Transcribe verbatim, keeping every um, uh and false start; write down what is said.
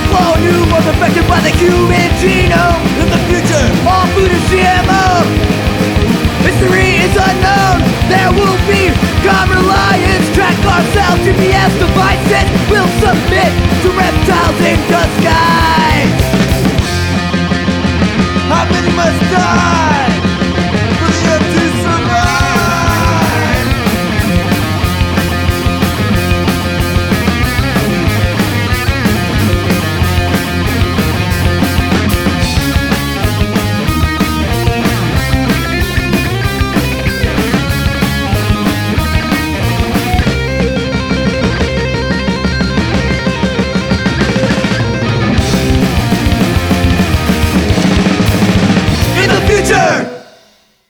clone who was affected by the human genome. In the future, all food is G M O. History is unknown. There will be common reliance. Track ourselves, G P S devices will submit to reptiles in disguise. How many must die?